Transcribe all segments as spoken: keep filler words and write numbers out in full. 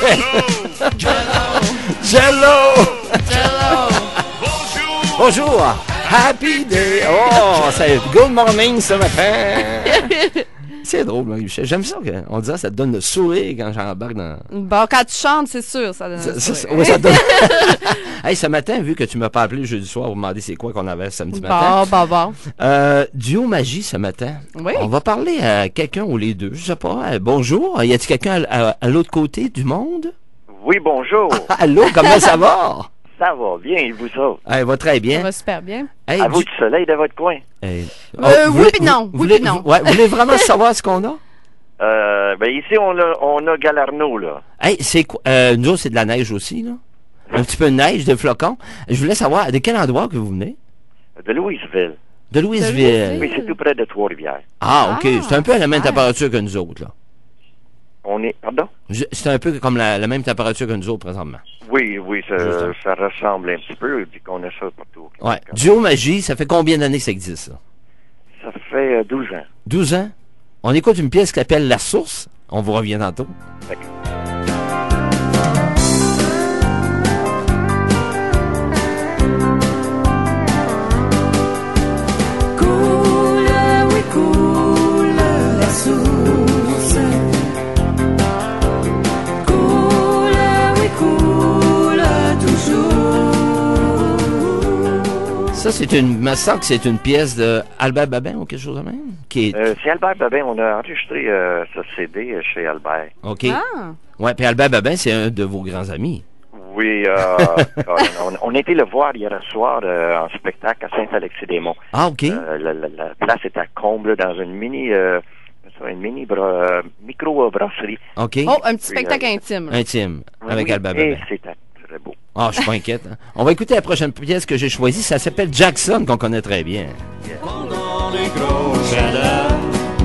Jello! Jello! Bonjour! Bonjour! Happy day! Oh, c'est good morning ce matin! C'est drôle, Marie-Michel. J'aime ça. On dirait que ça te donne le sourire quand j'embarque dans... Bon, quand tu chantes, c'est sûr, ça donne ça, le ça, sourire. Oui, ça donne... Hey, ce matin, vu que tu m'as pas appelé jeudi soir pour me demander c'est quoi qu'on avait samedi matin. Bon, bon, bon. Euh, duo magie ce matin. Oui. On va parler à quelqu'un ou les deux, je sais pas. Euh, bonjour. Y a-t-il quelqu'un à, à, à l'autre côté du monde? Oui, bonjour. Ah, allô, comment ça va? Ça va bien, et vous autres? Ça va très bien. Ça va super bien. Hey, à vous du... du soleil de votre coin? Hey. Euh, oh, oui, voulez, puis non. Vous, oui, voulez, puis non. Vous, ouais, vous voulez vraiment savoir ce qu'on a? Euh, ben ici, on a, on a Galarno, là. Hey, c'est quoi? Euh, nous, c'est de la neige aussi, là. Un petit peu de neige, de flocons. Je voulais savoir, de quel endroit que vous venez? De Louisville. De Louisville. Oui, c'est tout près de Trois-Rivières. Ah, OK. Ah, c'est un peu à la même ah. température que nous autres, là. On est... Pardon? Je- C'est un peu comme la, la même température que nous autres, présentement. Oui, oui, ça, Juste ça ressemble un petit peu, vu qu'on a ça partout. au Ouais. Québec. Duo Magie, ça fait combien d'années que ça existe, ça? Ça fait euh, douze ans. douze ans? On écoute une pièce qui s'appelle La Source. On vous revient tantôt. D'accord. Coule, oui, coule la source. Coule, oui, coule toujours. Ça, c'est une, me semble que c'est une pièce de Albert Babin ou quelque chose de même? Qui est, Euh, c'est Albert Babin. On a enregistré euh, ce C D chez Albert. OK. Ah. Ouais, puis Albert Babin, c'est un de vos grands amis. Oui, euh, on, on a été le voir hier soir euh, en spectacle à Saint-Alexis-des-Monts. Ah, OK. Euh, la, la, la place est à comble dans une mini, euh, une mini bra- micro-brasserie. OK. Oh, un petit Oui, spectacle euh, intime. là. Intime, avec Oui, Albert et Babin. c'était très beau. Ah, je suis pas inquiète. Hein. On va écouter la prochaine pièce que j'ai choisie. Ça s'appelle Jackson, qu'on connaît très bien. Pendant les gros chaleurs,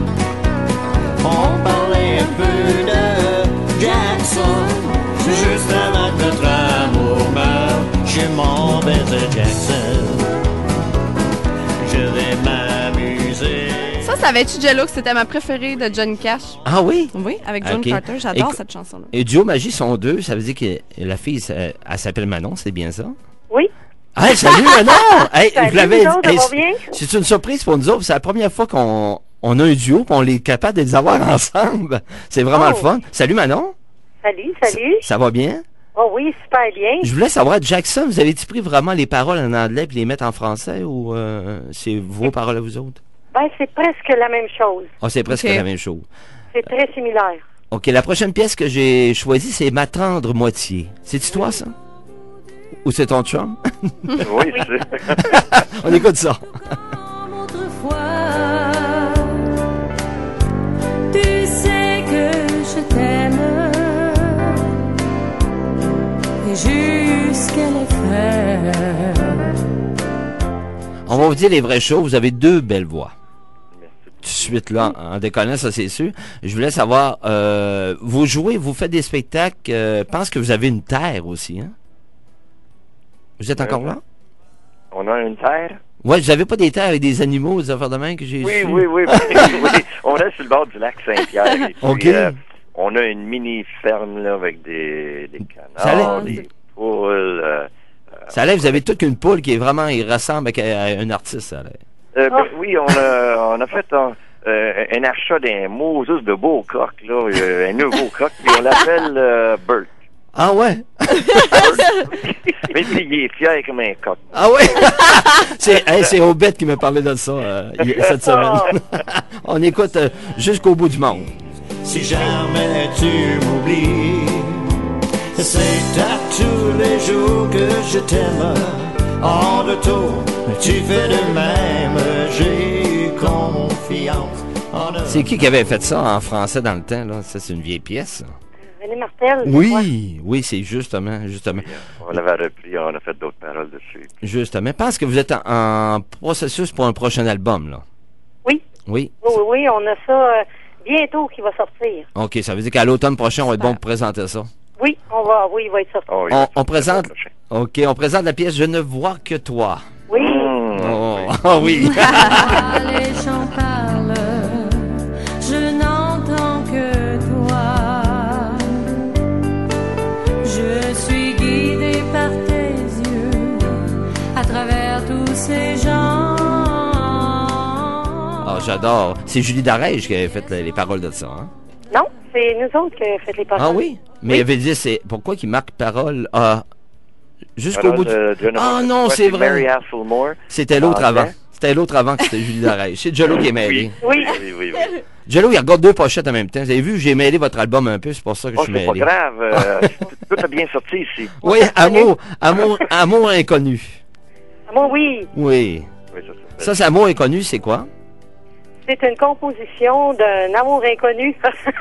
on parlait un peu de Jackson. Juste avant que notre amour meure, je m'en vais de Jackson. Je vais m'amuser. Ça, savais-tu, Jello, que c'était ma préférée de Johnny Cash? Ah oui? Oui, avec John Ok. Carter. J'adore Écou- cette chanson-là. Et Duo Magie sont deux. Ça veut dire que la fille, ça- elle s'appelle Manon, c'est bien ça? Oui. Hey, salut Manon! Hey, Salut, vous l'avez vous autres, ça hey, va c'est- bien? c'est une surprise pour nous autres. C'est la première fois qu'on on a un duo et on est capable de les avoir ensemble. C'est vraiment Oh. le fun. Salut Manon! Salut, salut. Ça va bien? Oh oui, super bien. Je voulais savoir, Jackson, vous avez-tu pris vraiment les paroles en anglais puis les mettre en français ou euh, c'est vos paroles à vous autres? Ben, c'est presque la même chose. Ah, c'est presque Ok. la même chose. C'est très similaire. OK, la prochaine pièce que j'ai choisie, c'est Ma tendre moitié. C'est-tu toi, ça? Ou c'est ton chum? Oui, c'est... On écoute ça. Comme autrefois, tu sais que je t'aime. Et jusqu'à les faire. On va vous dire les vraies choses. Vous avez deux belles voix. Merci. Tout de suite, là, en déconnant, ça, c'est sûr. Je voulais savoir, euh, vous jouez, vous faites des spectacles. Euh, je pense que vous avez une terre aussi, hein? Vous êtes encore là? On a une terre? Ouais, vous avez pas des terres avec des animaux, des affaires de main que j'ai Oui, su? oui, oui, oui, oui. On est sur le bord du lac Saint-Pierre. Et puis, OK. euh, on a une mini-ferme, là, avec des, des Ça canards, allait? des poules. Euh, Ça a l'air, vous avez toute une poule qui est vraiment, il ressemble à, à un artiste, ça a l'air. euh, ben, oui, on a, on a fait un, euh, un achat d'un Moses de beau coq, là, euh, un nouveau coq, puis on l'appelle euh, Bert. Ah ouais? Mais il est fier comme un coq. Ah ouais? c'est hey, c'est Obed qui m'a parlé de ça euh, il- cette semaine. On écoute euh, jusqu'au bout du monde. Si jamais tu m'oublies, c'est à tous les jours que je t'aime. En retour, tu fais de même, j'ai confiance. en un- C'est qui qui avait fait ça en français dans le temps, là? Ça, c'est une vieille pièce. ça. René Martel. je crois. Oui, oui, c'est justement, justement. On l'avait repris, on a fait d'autres paroles dessus. Justement. Je pense que vous êtes en, en processus pour un prochain album, là. Oui. Oui. Oui, oui, oui, on a ça euh, bientôt qui va sortir. OK, ça veut dire qu'à l'automne prochain, on va être bon pour présenter ça. Oui, on va, oui, il va être sorti. Oh, il On, va on sortir présente... le prochain. OK, on présente la pièce « Je ne vois que toi Oui. Mmh. ». Oh, ah oui. Ah, les gens parlent, je n'entends que toi. j'adore. C'est Julie Darège qui a fait les, les paroles de ça, hein? Non, c'est nous autres qui avons fait les paroles. Ah oui? Mais Oui. elle veut dire, c'est pourquoi qu'il marque parole ah, jusqu'au Alors, bout du... de- de- Ah non, ouais, c'est Mary vrai. Hasselmore. C'était l'autre Ah, avant. hein? C'était l'autre avant que c'était Julie Darège. C'est Jello qui est mêlé. Oui. Oui, oui, oui. Jello, il regarde deux pochettes en même temps. Vous avez vu, j'ai mêlé votre album un peu, c'est pour ça que Oh, je suis c'est pas mêlé. grave. euh, tout a bien sorti ici. Oui, amour, amour, amour inconnu. Ah, moi, oui. Oui. Oui, ça, ça, Ça, c'est amour inconnu, c'est quoi? C'est une composition d'un amour inconnu.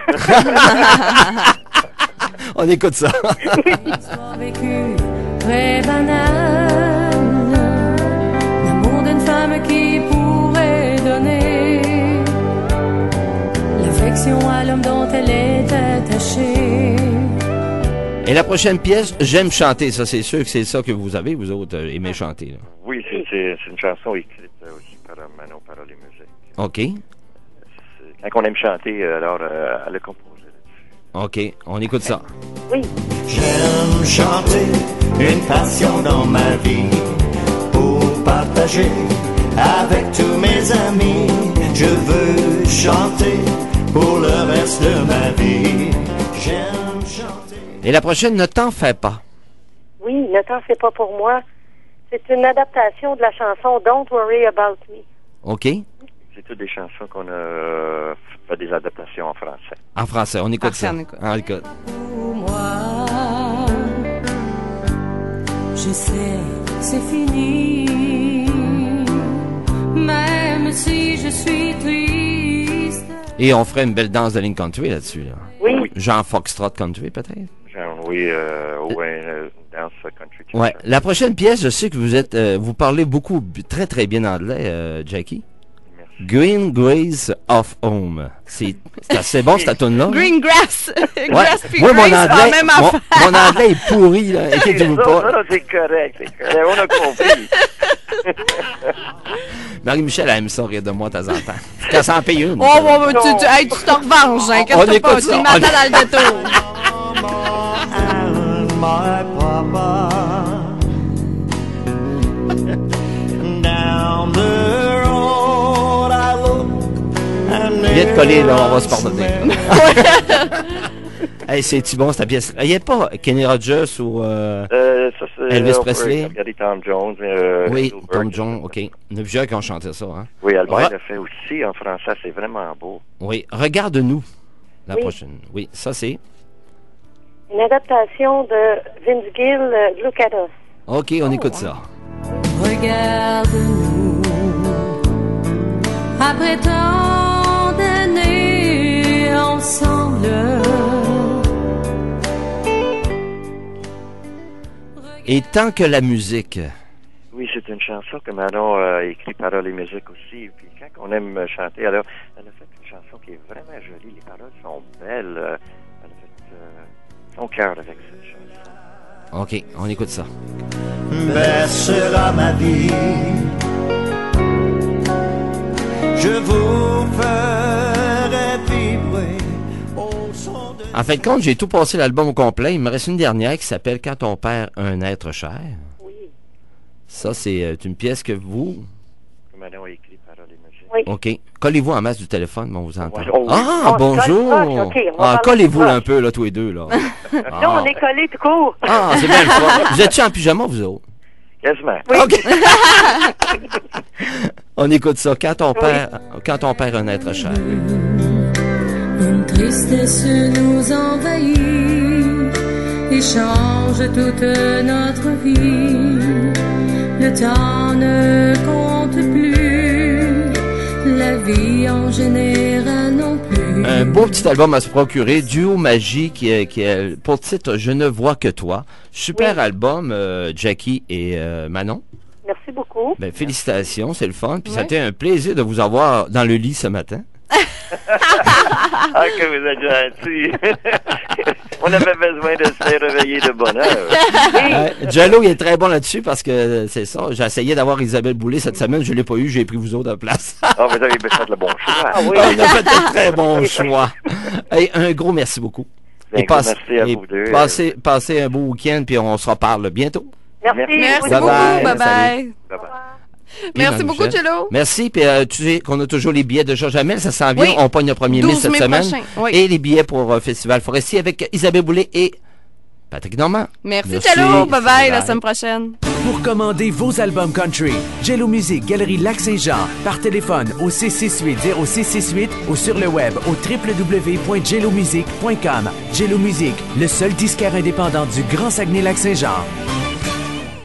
On écoute ça. Histoire vécue très banale, l'amour d'une femme qui pourrait donner l'affection à l'homme dont elle est attachée. Et la prochaine pièce, j'aime chanter. Ça, c'est sûr que c'est ça que vous avez, vous autres, euh, aimez chanter. Là. Oui, c'est, c'est, c'est une chanson écrite euh, aussi par euh, Manon Paroles et musique. OK. C'est- Quand on aime chanter, euh, alors euh, elle a composé là-dessus. OK. On écoute ça. Oui. J'aime chanter, une passion dans ma vie, pour partager avec tous mes amis. Je veux chanter pour le reste de ma vie. J'aime chanter. Et la prochaine, ne t'en fais pas. Oui, ne t'en fais pas pour moi. C'est une adaptation de la chanson Don't Worry About Me. OK? C'est toutes des chansons qu'on a euh, fait des adaptations en français. En français, on écoute Parfait, ça. on écoute. On écoute. Pour moi, je sais, c'est fini, même si je suis triste. Et on ferait une belle danse de ligne country là-dessus. Là. Oui. Genre Foxtrot country, peut-être? Genre, oui, euh, ouais, euh, danse country. Ouais. La prochaine pièce, je sais que vous êtes, euh, vous parlez beaucoup, b- très très bien anglais, euh, Jackie. Merci. Green Grace of Home. C'est c'est assez bon cette tune là. Green Grass. Ouais. Grass puis Moi, mon Grace, anglais, ah, même mon, affaire. mon anglais est pourri, là. Inquiétez-vous Ça, pas. ça, c'est correct, c'est correct. On a compris. Marie-Michel elle aime ça, rire de moi de temps en temps. Qu'elle s'en paye une. Oh, oh, oh, tu, tu, hey, tu te revanches, hein, On qu'est-ce que écoute pas, ça. tu m'attends dans le détour. And my papa down the road I look and Viens de coller, là, on va se pardonner. Hey, c'est-tu bon, cette pièce? Il n'y a pas Kenny Rogers ou... Euh... Euh, ça, c'est, Elvis euh, Presley. on peut regarder Tom Jones. Euh, Oui, Little Tom Bird. Jones, OK. Il y en a plusieurs qui ont chanté ça, hein? Oui, Albert Ouais. l'a fait aussi en français. C'est vraiment beau. Oui, regarde-nous, la Oui. prochaine. Oui, ça c'est... Une adaptation de Vince Gill, euh, Look at Us. OK, on écoute ça. Regarde-nous, après tant d'années ensemble. Et tant que la musique... Oui, c'est une chanson que Manon a écrit paroles et musique aussi. Puis quand on aime chanter, alors, elle a fait une chanson qui est vraiment jolie. Les paroles sont belles. Euh, Elle a fait euh, son cœur avec cette chanson. OK, on écoute ça. baissera ma vie. Je vous ferai vibrer au son de... En fin de compte, j'ai tout passé l'album au complet. Il me reste une dernière qui s'appelle « Quand on perd un être cher Oui. ». Ça, c'est euh, une pièce que vous... Que Manon a écrit paroles et musique. Oui. OK. Collez-vous en masse du téléphone, on vous entend. Oh oui. Ah, On se bonjour! colle proche, OK, on va Ah, parler collez-vous proche. un peu, là, tous les deux, là. Là, Ah, on est collés tout court. ah c'est bien le fun. Vous êtes-tu en pyjama, vous autres? Quasiment. OK. On écoute ça. Quand on perd, quand on perd un être cher. Une tristesse nous envahit et change toute notre vie. Le temps ne compte plus, la vie en général non plus. Un beau petit album à se procurer, Duo Magie, qui est, qui est pour titre Je ne vois que toi. Super Oui. album, euh, Jackie et euh, Manon. Merci beaucoup. Ben, félicitations, c'est le fun. Puis ça a Ouais. été un plaisir de vous avoir dans le lit ce matin. Ah, que vous êtes gentil. On avait besoin de se faire réveiller de bonne heure. Euh, Jello, il est très bon là-dessus parce que euh, c'est ça. J'ai essayé d'avoir Isabelle Boulay cette semaine, je l'ai pas eu, j'ai pris vous autres à place. Ah, vous avez fait le bon choix. Ah oui. On a fait un très bon choix. Hey, un gros merci beaucoup. Ben, Et passe- merci à et vous deux. Passez, passez un beau week-end, puis on se reparle bientôt. Merci. Merci. Merci Oui. Bye beaucoup. bye. Bye bye. Bye-bye. Merci beaucoup, Marie-Michel. Jello. Merci. Puis euh, tu sais qu'on a toujours les billets de Georges Hamel. Ça s'en vient. Oui. On pogne le premier mai douze cette mai semaine. prochain, oui. Et les billets pour euh, Festival Forestier avec Isabelle Boulay et Patrick Normand. Merci, Merci. Jello. Bye bye, Bye. la semaine prochaine. Pour commander vos albums country, Jello Musique, Galerie Lac-Saint-Jean, par téléphone au six six huit zéro six six huit ou sur le web au w w w point jello musique point com. Jello Musique, le seul disquaire indépendant du Grand Saguenay-Lac-Saint-Jean.